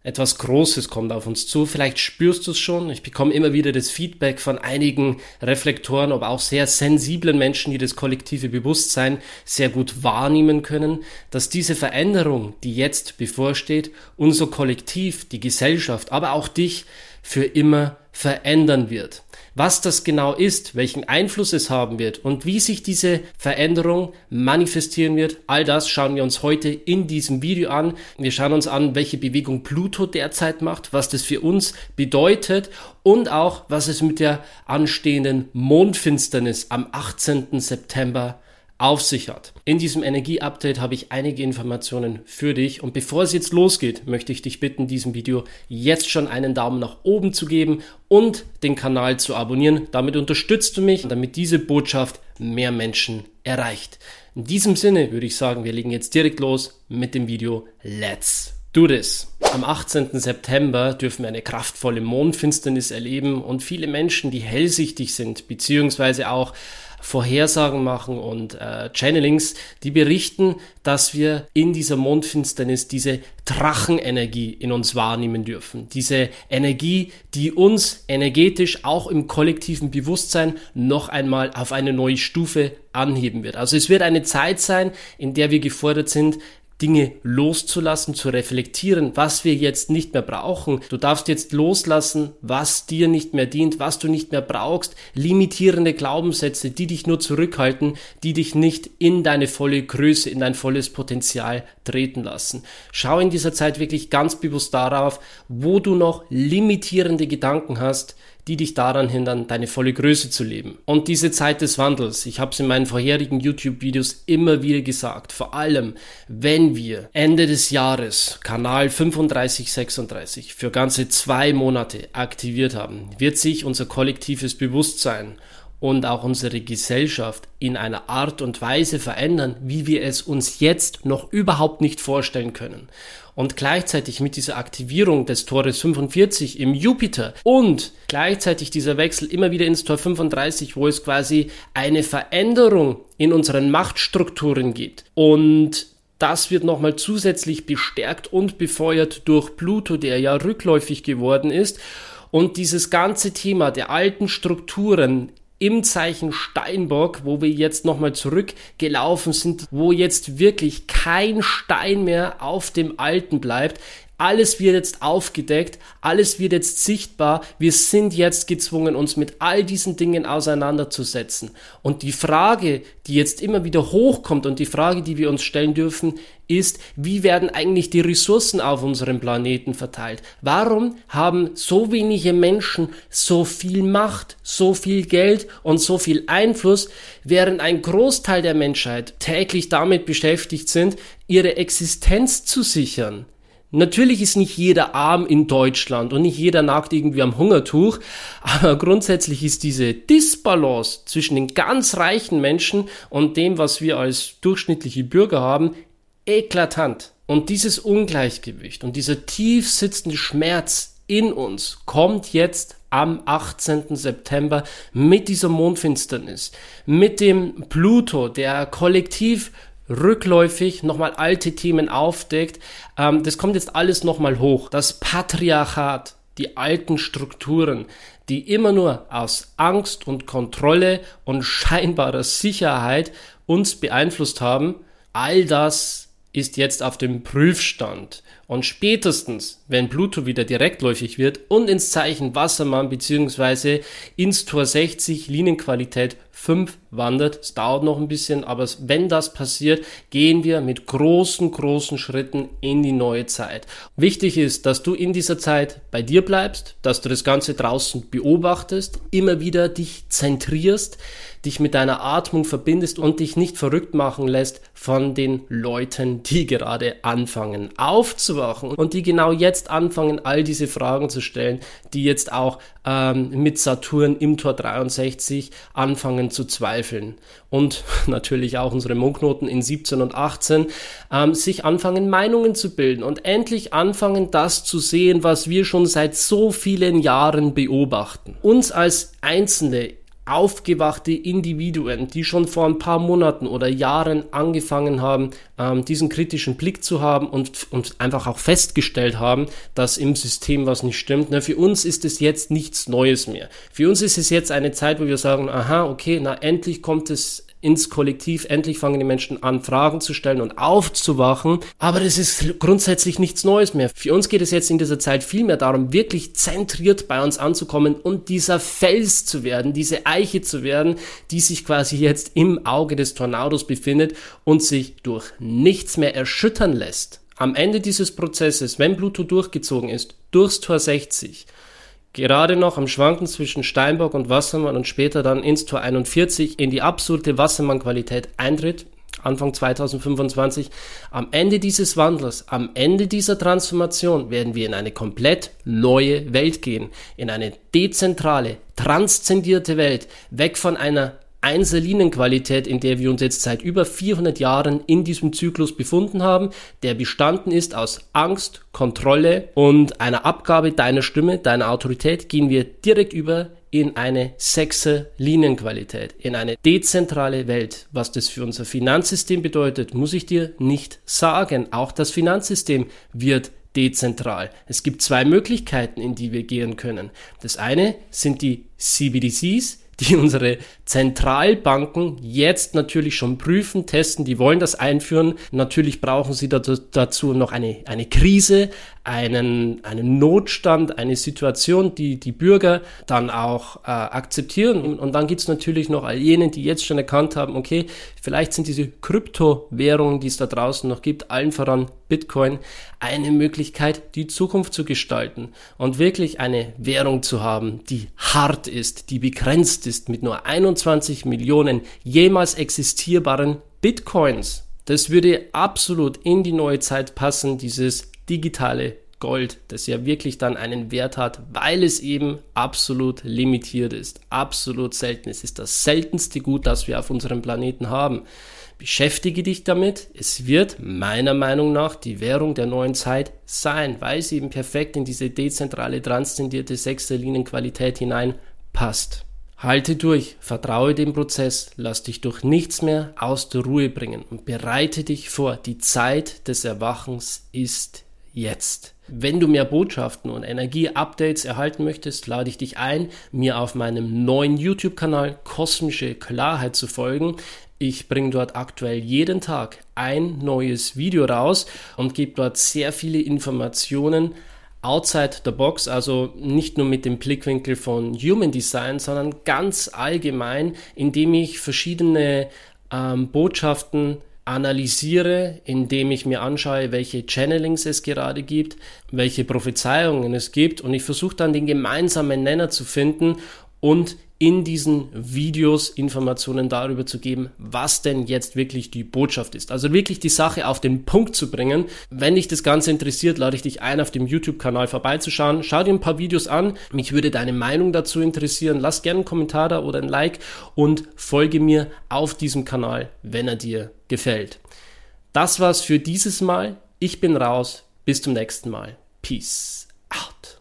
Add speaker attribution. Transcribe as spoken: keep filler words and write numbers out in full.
Speaker 1: Etwas Großes kommt auf uns zu. Vielleicht spürst du es schon. Ich bekomme immer wieder das Feedback von einigen Reflektoren, aber auch sehr sensiblen Menschen, die das kollektive Bewusstsein sehr gut wahrnehmen können, dass diese Veränderung, die jetzt bevorsteht, unser Kollektiv, die Gesellschaft, aber auch dich für immer verändern wird. Was das genau ist, welchen Einfluss es haben wird und wie sich diese Veränderung manifestieren wird, all das schauen wir uns heute in diesem Video an. Wir schauen uns an, welche Bewegung Pluto derzeit macht, was das für uns bedeutet und auch, was es mit der anstehenden Mondfinsternis am achtzehnten September auf sich hat. In diesem Energie-Update habe ich einige Informationen für dich und bevor es jetzt losgeht, möchte ich dich bitten, diesem Video jetzt schon einen Daumen nach oben zu geben und den Kanal zu abonnieren. Damit unterstützt du mich, damit diese Botschaft mehr Menschen erreicht. In diesem Sinne würde ich sagen, wir legen jetzt direkt los mit dem Video. Let's do this! Am achtzehnten September dürfen wir eine kraftvolle Mondfinsternis erleben und viele Menschen, die hellsichtig sind, beziehungsweise auch Vorhersagen machen und äh, Channelings, die berichten, dass wir in dieser Mondfinsternis diese Drachenenergie in uns wahrnehmen dürfen. Diese Energie, die uns energetisch auch im kollektiven Bewusstsein noch einmal auf eine neue Stufe anheben wird. Also es wird eine Zeit sein, in der wir gefordert sind, Dinge loszulassen, zu reflektieren, was wir jetzt nicht mehr brauchen. Du darfst jetzt loslassen, was dir nicht mehr dient, was du nicht mehr brauchst, limitierende Glaubenssätze, die dich nur zurückhalten, die dich nicht in deine volle Größe, in dein volles Potenzial treten lassen. Schau in dieser Zeit wirklich ganz bewusst darauf, wo du noch limitierende Gedanken hast, die dich daran hindern, deine volle Größe zu leben. Und diese Zeit des Wandels, ich habe es in meinen vorherigen YouTube-Videos immer wieder gesagt, vor allem, wenn wir Ende des Jahres Kanal fünfunddreißig sechsunddreißig für ganze zwei Monate aktiviert haben, wird sich unser kollektives Bewusstsein und auch unsere Gesellschaft in einer Art und Weise verändern, wie wir es uns jetzt noch überhaupt nicht vorstellen können. Und gleichzeitig mit dieser Aktivierung des Tores fünfundvierzig im Jupiter und gleichzeitig dieser Wechsel immer wieder ins Tor fünfunddreißig, wo es quasi eine Veränderung in unseren Machtstrukturen gibt. Und das wird nochmal zusätzlich bestärkt und befeuert durch Pluto, der ja rückläufig geworden ist. Und dieses ganze Thema der alten Strukturen im Zeichen Steinbock, wo wir jetzt nochmal zurückgelaufen sind, wo jetzt wirklich kein Stein mehr auf dem Alten bleibt. Alles wird jetzt aufgedeckt, alles wird jetzt sichtbar. Wir sind jetzt gezwungen, uns mit all diesen Dingen auseinanderzusetzen. Und die Frage, die jetzt immer wieder hochkommt und die Frage, die wir uns stellen dürfen, ist, wie werden eigentlich die Ressourcen auf unserem Planeten verteilt? Warum haben so wenige Menschen so viel Macht, so viel Geld und so viel Einfluss, während ein Großteil der Menschheit täglich damit beschäftigt sind, ihre Existenz zu sichern? Natürlich ist nicht jeder arm in Deutschland und nicht jeder nagt irgendwie am Hungertuch, aber grundsätzlich ist diese Disbalance zwischen den ganz reichen Menschen und dem, was wir als durchschnittliche Bürger haben, eklatant. Und dieses Ungleichgewicht und dieser tief sitzende Schmerz in uns kommt jetzt am achtzehnten September mit dieser Mondfinsternis, mit dem Pluto, der kollektiv rückläufig nochmal alte Themen aufdeckt. Ähm, das kommt jetzt alles nochmal hoch. Das Patriarchat, die alten Strukturen, die immer nur aus Angst und Kontrolle und scheinbarer Sicherheit uns beeinflusst haben, all das ist jetzt auf dem Prüfstand. Und spätestens, wenn Pluto wieder direktläufig wird und ins Zeichen Wassermann bzw. ins Tor sechzig Linienqualität fünf wandert, es dauert noch ein bisschen, aber wenn das passiert, gehen wir mit großen, großen Schritten in die neue Zeit. Wichtig ist, dass du in dieser Zeit bei dir bleibst, dass du das Ganze draußen beobachtest, immer wieder dich zentrierst, dich mit deiner Atmung verbindest und dich nicht verrückt machen lässt von den Leuten, die gerade anfangen aufzuwachen und die genau jetzt anfangen, all diese Fragen zu stellen, die jetzt auch ähm, mit Saturn im Tor dreiundsechzig anfangen zu zweifeln. Und natürlich auch unsere Mondknoten in siebzehn und achtzehn ähm, sich anfangen, Meinungen zu bilden und endlich anfangen, das zu sehen, was wir schon seit so vielen Jahren beobachten. Uns als Einzelne aufgewachte Individuen, die schon vor ein paar Monaten oder Jahren angefangen haben, ähm, diesen kritischen Blick zu haben und, und einfach auch festgestellt haben, dass im System was nicht stimmt. Na, für uns ist es jetzt nichts Neues mehr. Für uns ist es jetzt eine Zeit, wo wir sagen, aha, okay, na endlich kommt es ins Kollektiv, endlich fangen die Menschen an, Fragen zu stellen und aufzuwachen, aber das ist grundsätzlich nichts Neues mehr. Für uns geht es jetzt in dieser Zeit viel mehr darum, wirklich zentriert bei uns anzukommen und dieser Fels zu werden, diese Eiche zu werden, die sich quasi jetzt im Auge des Tornados befindet und sich durch nichts mehr erschüttern lässt. Am Ende dieses Prozesses, wenn Pluto durchgezogen ist, durchs Tor sechzig, gerade noch am Schwanken zwischen Steinbock und Wassermann und später dann ins Tor einundvierzig in die absolute Wassermann-Qualität eintritt, Anfang zweitausendfünfundzwanzig. Am Ende dieses Wandels, am Ende dieser Transformation werden wir in eine komplett neue Welt gehen. In eine dezentrale, transzendierte Welt, weg von einer Einserlinenqualität, in der wir uns jetzt seit über vierhundert Jahren in diesem Zyklus befunden haben, der bestanden ist aus Angst, Kontrolle und einer Abgabe deiner Stimme, deiner Autorität, gehen wir direkt über in eine Sechser-Linienqualität, in eine dezentrale Welt. Was das für unser Finanzsystem bedeutet, muss ich dir nicht sagen. Auch das Finanzsystem wird dezentral. Es gibt zwei Möglichkeiten, in die wir gehen können. Das eine sind die C B D Cs, die unsere Zentralbanken jetzt natürlich schon prüfen, testen, die wollen das einführen. Natürlich brauchen sie dazu noch eine, eine Krise, einen, einen Notstand, eine Situation, die die Bürger dann auch äh, akzeptieren. Und dann gibt es natürlich noch all jene, die jetzt schon erkannt haben, okay, vielleicht sind diese Kryptowährungen, die es da draußen noch gibt, allen voran Bitcoin, eine Möglichkeit, die Zukunft zu gestalten und wirklich eine Währung zu haben, die hart ist, die begrenzt ist mit nur einundzwanzig Millionen jemals existierbaren Bitcoins. Das würde absolut in die neue Zeit passen, dieses digitale Gold, das ja wirklich dann einen Wert hat, weil es eben absolut limitiert ist, absolut selten. Es ist das seltenste Gut, das wir auf unserem Planeten haben. Beschäftige dich damit. Es wird meiner Meinung nach die Währung der neuen Zeit sein, weil sie eben perfekt in diese dezentrale, transzendierte Sechserlinienqualität hineinpasst. Halte durch, vertraue dem Prozess, lass dich durch nichts mehr aus der Ruhe bringen und bereite dich vor. Die Zeit des Erwachens ist jetzt. Wenn du mehr Botschaften und Energie-Updates erhalten möchtest, lade ich dich ein, mir auf meinem neuen YouTube-Kanal Kosmische Klarheit zu folgen. Ich bringe dort aktuell jeden Tag ein neues Video raus und gebe dort sehr viele Informationen outside the box, also nicht nur mit dem Blickwinkel von Human Design, sondern ganz allgemein, indem ich verschiedene ähm, Botschaften analysiere, indem ich mir anschaue, welche Channelings es gerade gibt, welche Prophezeiungen es gibt und ich versuche dann den gemeinsamen Nenner zu finden und in diesen Videos Informationen darüber zu geben, was denn jetzt wirklich die Botschaft ist. Also wirklich die Sache auf den Punkt zu bringen. Wenn dich das Ganze interessiert, lade ich dich ein, auf dem YouTube-Kanal vorbeizuschauen. Schau dir ein paar Videos an. Mich würde deine Meinung dazu interessieren. Lass gerne einen Kommentar da oder ein Like und folge mir auf diesem Kanal, wenn er dir gefällt. Das war's für dieses Mal. Ich bin raus. Bis zum nächsten Mal. Peace out.